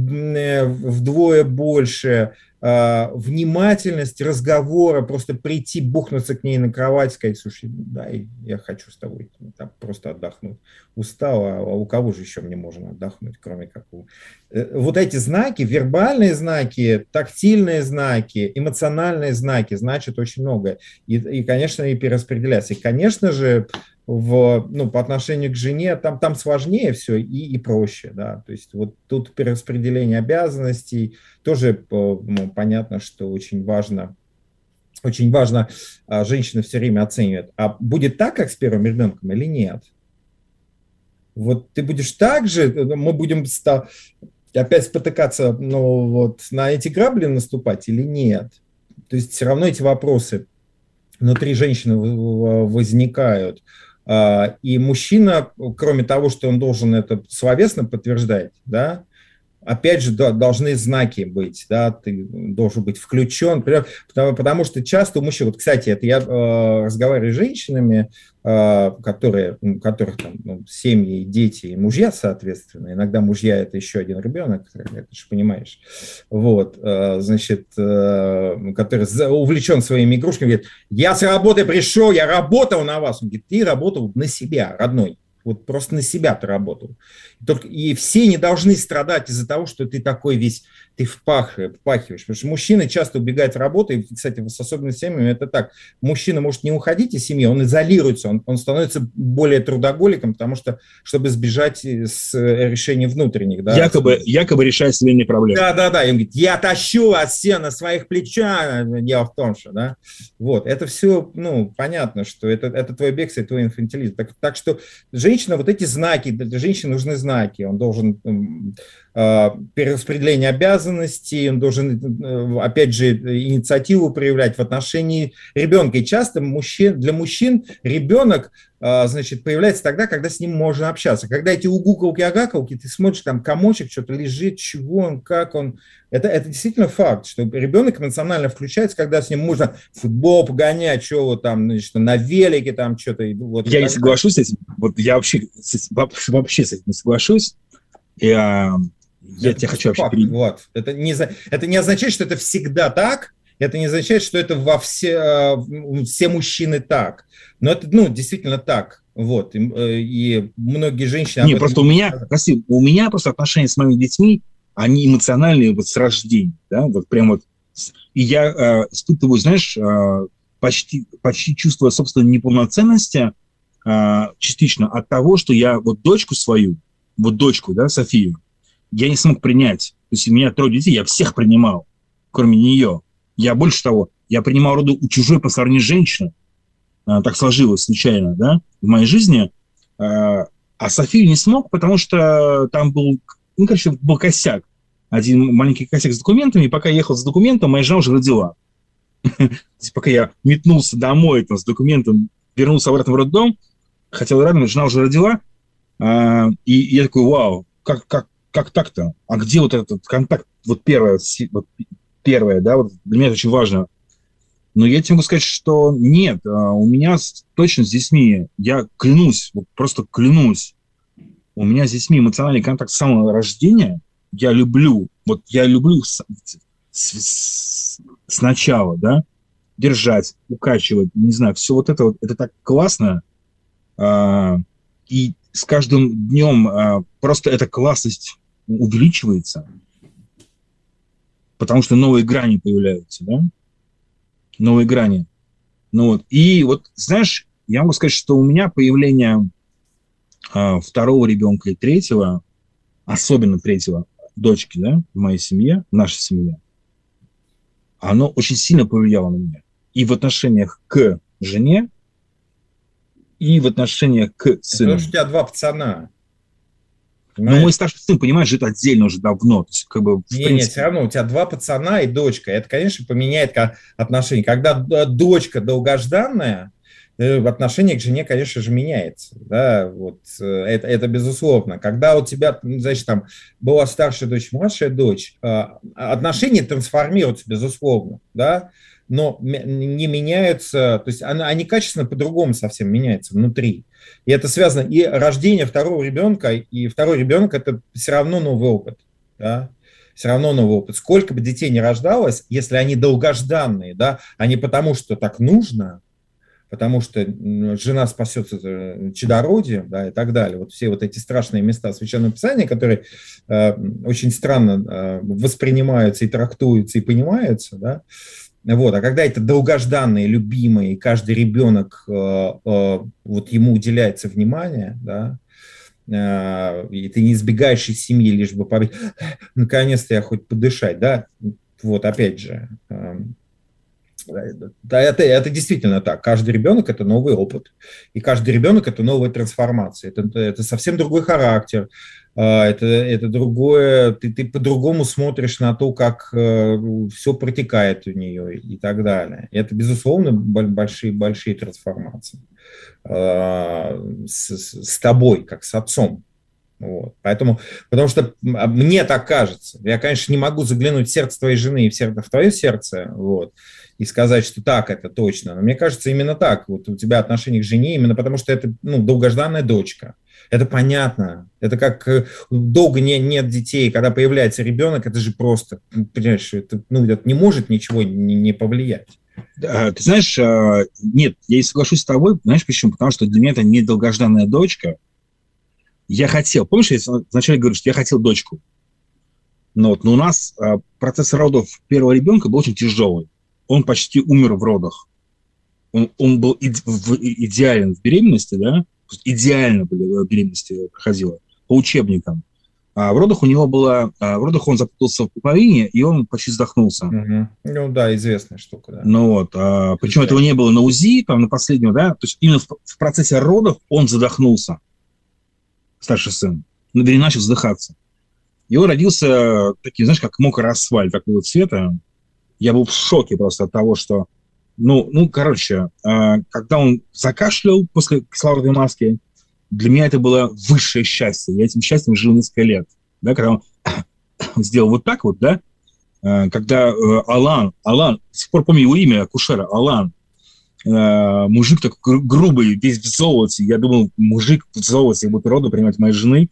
вдвое больше, э, внимательность разговора, просто прийти, бухнуться к ней на кровать, сказать, слушай, да, я хочу с тобой там, просто отдохнуть. Устал, а у кого же еще мне можно отдохнуть, кроме как у... Вот эти знаки, вербальные знаки, тактильные знаки, эмоциональные знаки значат очень многое. И, и конечно, и перераспределяться. И, конечно же, в, ну, по отношению к жене, там, там сложнее все и, и проще, да, то есть вот тут перераспределение обязанностей, тоже ну, понятно, что очень важно, очень важно, а, женщина все время оценивает, а будет так, как с первым ребенком или нет? Вот ты будешь так же, мы будем ста- опять спотыкаться, ну, вот, на эти грабли наступать или нет? То есть все равно эти вопросы внутри женщины возникают. И мужчина, кроме того, что он должен это словесно подтверждать, да, опять же, да, должны знаки быть, да, ты должен быть включен, потому, потому что часто у мужчин, вот, кстати, это я э, разговариваю с женщинами, э, которые, у которых там ну, семьи, дети и мужья, соответственно, иногда мужья – это еще один ребенок, это же понимаешь, вот, э, значит, э, который увлечен своими игрушками, говорит, я с работы пришел, я работал на вас, он говорит, ты работал на себя, родной. Вот просто на себя ты работал. И все не должны страдать из-за того, что ты такой весь, ты впахиваешь. Потому что мужчины часто убегают в работу, и, кстати, с особенно семьями это так. Мужчина может не уходить из семьи, он изолируется, он, он становится более трудоголиком, потому что, чтобы сбежать с решений внутренних. Да, якобы, якобы решать семейные проблемы. Да-да-да, и он говорит, я тащу вас все на своих плечах, дело в том, что, да, вот, это все, ну, понятно, что это, это твой бегство и твой инфантилизм. Так, так что женщина, вот эти знаки, для женщины нужны знаки, он должен э, перераспределение обязанностей, он должен, э, опять же, инициативу проявлять в отношении ребенка. И часто мужчин, для мужчин ребенок, э, значит, появляется тогда, когда с ним можно общаться. Когда эти угукалки-агакалки, ты смотришь, там комочек что-то лежит, чего он, как он. Это, это действительно факт, что ребенок эмоционально включается, когда с ним можно футбол погонять, что вот там, значит, на велике там что-то. Вот, я не соглашусь с этим. Вот я вообще, вообще с этим не соглашусь. Я, я это тебя хочу вообще факт, вот. это, не, это не означает, что это всегда так, это не означает, что это во все, все мужчины так. Но это, ну, действительно так. Вот. И, и многие женщины... Не, просто у меня, прости, у меня просто отношения с моими детьми, они эмоциональные вот с рождения, да, вот прям вот. И я э, испытываю, знаешь, э, почти, почти чувство собственной неполноценности э, частично от того, что я вот дочку свою, вот дочку, да, Софию, я не смог принять. То есть у меня трое детей, я всех принимал, кроме нее. Я больше того, я принимал роды у чужой по сравнению с женщиной. Э, так сложилось случайно, да, в моей жизни. Э, а Софию не смог, потому что там был... Ну, короче, был косяк. Один маленький косяк с документами, и пока я ехал с документом, моя жена уже родила. Пока я метнулся домой с документом, вернулся обратно в роддом, хотел рано, жена уже родила, и я такой, вау, как, как, как так-то? А где вот этот контакт? Вот первое, вот первое, да, вот для меня это очень важно. Но я тебе могу сказать, что нет, у меня точно с детьми, я клянусь, вот просто клянусь, у меня с детьми эмоциональный контакт с самого рождения. Я люблю, вот я люблю с, с, с, сначала, да, держать, укачивать, не знаю, все вот это вот, это так классно. А, и с каждым днем а, просто эта классность увеличивается, потому что новые грани появляются, да, новые грани. Ну вот, и вот, знаешь, я могу сказать, что у меня появление второго ребенка и третьего, особенно третьего, дочки, да, в моей семье, в нашей семье, оно очень сильно повлияло на меня. И в отношениях к жене, и в отношениях к сыну. Потому что у тебя два пацана. Понимаешь? Но мой старший сын, понимаешь, жит отдельно уже давно. То есть, как бы, не, принципе... не, все равно у тебя два пацана и дочка. Это, конечно, поменяет отношения. Когда дочка долгожданная, отношение к жене, конечно же, меняется, да, вот, это, это безусловно. Когда у тебя, значит, там, была старшая дочь, младшая дочь, отношения трансформируются, безусловно, да, но не меняются, то есть они качественно по-другому совсем меняются внутри. И это связано, и рождение второго ребенка, и второй ребенок – это все равно новый опыт, да, все равно новый опыт. Сколько бы детей не рождалось, если они долгожданные, да, а не потому, что так нужно, потому что жена спасет чадородие, да, и так далее. Вот все вот эти страшные места Священного Писания, которые э, очень странно э, воспринимаются и трактуются, и понимаются, да, вот. А когда это долгожданные, любимые, и каждый ребенок, э, э, вот ему уделяется внимание, да, э, и ты не избегаешь из семьи, лишь бы побыть, наконец-то я хоть подышать, да, вот опять же, э, Да, это, это действительно так. Каждый ребенок – это новый опыт. И каждый ребенок – это новая трансформация. Это, это совсем другой характер. Это, это другое… Ты, ты по-другому смотришь на то, как все протекает у нее и так далее. И это, безусловно, большие-большие трансформации. С, с тобой, как с отцом. Вот. Поэтому, потому что мне так кажется. Я, конечно, не могу заглянуть в сердце твоей жены и в, сердце, в твое сердце, вот, и сказать, что так это точно. Но мне кажется, именно так. Вот у тебя отношение к жене, именно потому что это, ну, долгожданная дочка. Это понятно. Это как долго не, нет детей, когда появляется ребенок, это же просто, понимаешь, это, ну, это не может ничего не, не повлиять. Ты знаешь, нет, я и соглашусь с тобой, знаешь почему? Потому что для меня это не долгожданная дочка. Я хотел, помнишь, я вначале говорю, что я хотел дочку. Но, вот, но у нас процесс родов первого ребенка был очень тяжелый. Он почти умер в родах. Он, он был иде, в, идеален в беременности, да? Идеально в беременности проходила, по учебникам. А в родах у него было... В родах он запутался в пуповине, и он почти задохнулся. Угу. Ну да, известная штука, да. Ну вот. А, причем этого не было на УЗИ, там, на последнем, да? То есть именно в, в процессе родов он задохнулся, старший сын. Ну, начал задыхаться. И он родился таким, знаешь, как мокрый асфальт такого цвета. Я был в шоке просто от того, что... Ну, ну короче, а, когда он закашлял после кислородной маски, для меня это было высшее счастье. Я этим счастьем жил несколько лет. Да, когда он сделал вот так вот, да, когда э, Алан, Алан, до сих пор помню его имя, акушера, Алан, э, мужик такой грубый, весь в золоте. Я думал, мужик в золоте будет роду принимать моей жены.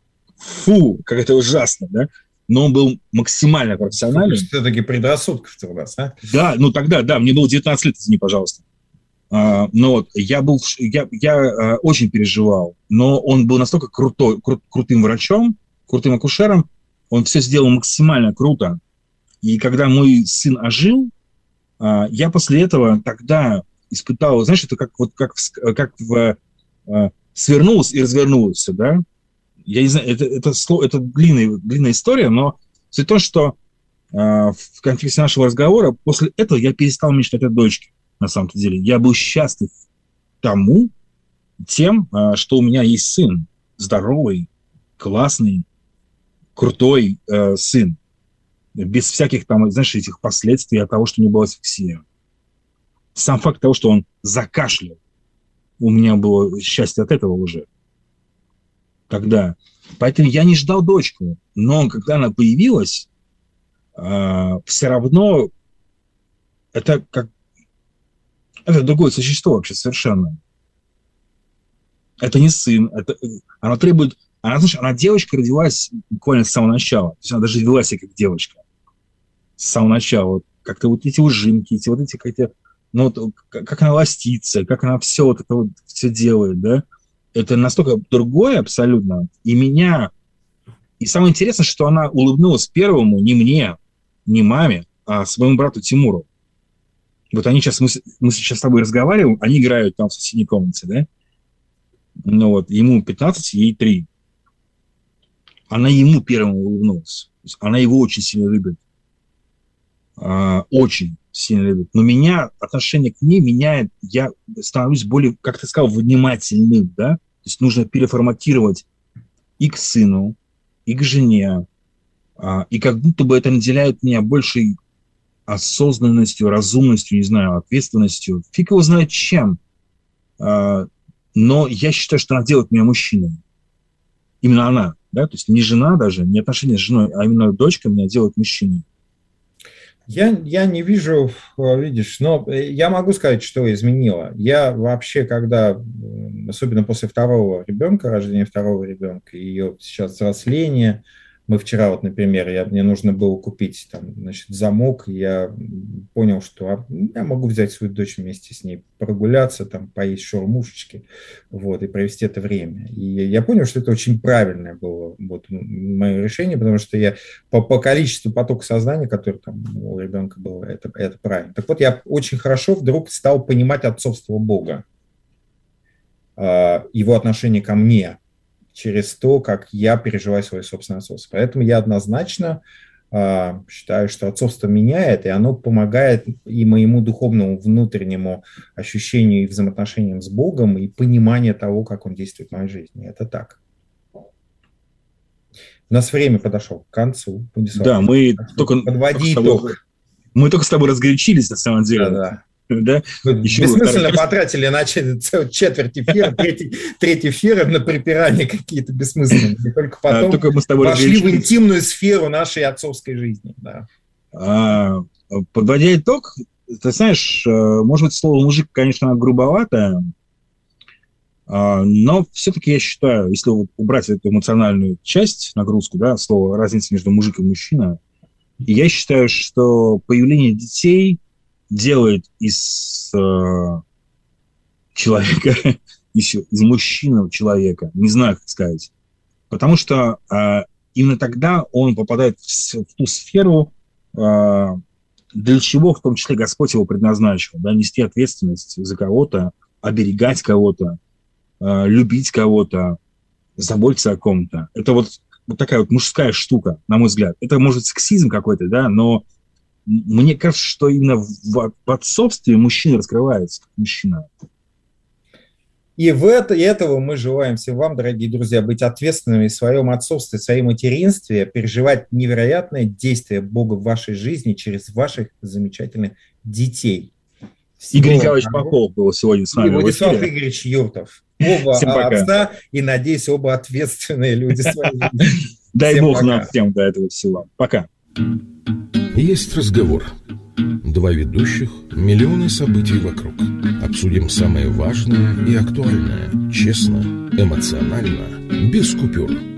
Фу, как это ужасно, да? Но он был максимально профессионален. Все-таки предрассудков-то у нас, а? Да, ну тогда, да, мне было девятнадцать лет, извини, пожалуйста. Uh, но вот я был, я, я uh, очень переживал, но он был настолько крутой, кру, крутым врачом, крутым акушером, он все сделал максимально круто. И когда мой сын ожил, uh, я после этого тогда испытал, знаешь, это как вот как, как в uh, свернулось и развернулось все, да? Я не знаю, это, это, это длинная, длинная история, но суть в том, что uh, в контексте нашего разговора после этого я перестал мечтать о дочке. На самом-то деле. Я был счастлив тому, тем, что у меня есть сын. Здоровый, классный, крутой э, сын. Без всяких там, знаешь, этих последствий от того, что у него была асфиксия. Сам факт того, что он закашлял, у меня было счастье от этого уже. Тогда. Поэтому я не ждал дочку. Но когда она появилась, э, все равно это как это другое существо вообще совершенно. Это не сын. Это, она требует... Она, знаешь, она девочка родилась буквально с самого начала. То есть она даже вела себя как девочка. С самого начала. Вот как-то вот эти ужимки, эти вот эти какие-то... Ну, вот, как она ластится, как она все вот это вот все делает, да? Это настолько другое абсолютно. И меня... И самое интересное, что она улыбнулась первому не мне, не маме, а своему брату Тимуру. Вот они сейчас, мы, мы сейчас с тобой разговариваем, они играют там в соседней комнате, да? Ну вот, ему пятнадцать, ей три. Она ему первому улыбнулась. Она его очень сильно любит. А, очень сильно любит. Но меня, отношение к ней меняет, я становлюсь более, как ты сказал, внимательным, да? То есть нужно переформатировать и к сыну, и к жене. А, и как будто бы это наделяет меня большей осознанностью, разумностью, не знаю, ответственностью. Фиг его знает чем. А, но я считаю, что она делает меня мужчиной. Именно она. Да? То есть не жена даже, не отношения с женой, а именно дочка меня делает мужчиной. Я, я не вижу, видишь, но я могу сказать, что изменило. Я вообще, когда, особенно после второго ребенка, рождения второго ребенка, ее сейчас взросление, мы вчера, вот, например, я, мне нужно было купить там, значит, замок, и я понял, что я могу взять свою дочь вместе с ней прогуляться, там, поесть шаурмушечки, вот, и провести это время. И я понял, что это очень правильное было вот, мое решение, потому что я по, по количеству потока сознания, который там у ребенка было, это, это правильно. Так вот, я очень хорошо вдруг стал понимать отцовство Бога, его отношение ко мне, через то, как я переживаю свое собственное отцовство. Поэтому я однозначно э, считаю, что отцовство меняет, и оно помогает и моему духовному внутреннему ощущению и взаимоотношениям с Богом, и пониманию того, как Он действует в моей жизни. Это так. У нас время подошло к концу. Да, мы только, подводи только итог. Мы только с тобой разгорячились, на самом деле. Да, да. Да? Бессмысленно потратили на четверть эфира, третий, третий эфир на припирание какие-то бессмысленные. И только потом а, только мы с тобой вошли в интимную сферу нашей отцовской жизни. Да. А, подводя итог, ты знаешь, может быть, слово «мужик», конечно, грубовато, но все-таки я считаю, если убрать эту эмоциональную часть, нагрузку, да, слово разница между мужик и мужчина, я считаю, что появление детей делает из э, человека, из, из мужчины человека, не знаю, как сказать. Потому что э, именно тогда он попадает в, в ту сферу, э, для чего, в том числе, Господь его предназначил, да, нести ответственность за кого-то, оберегать кого-то, э, любить кого-то, заботиться о ком-то. Это вот, вот такая вот мужская штука, на мой взгляд. Это, может, сексизм какой-то, да, но мне кажется, что именно в, в отцовстве мужчина раскрывается как мужчина. И, в это, и этого мы желаем всем вам, дорогие друзья, быть ответственными в своем отцовстве, в своем материнстве, переживать невероятное действие Бога в вашей жизни через ваших замечательных детей. Всего Игорь Николаевич Попов был сегодня с нами. И Владислав Игоревич Юртов. Оба отца и, надеюсь, оба ответственные люди своей жизни. Дай Бог нам всем до этого всего. Пока. Есть разговор. Два ведущих, миллионы событий вокруг. Обсудим самое важное и актуальное. Честно, эмоционально, без купюр.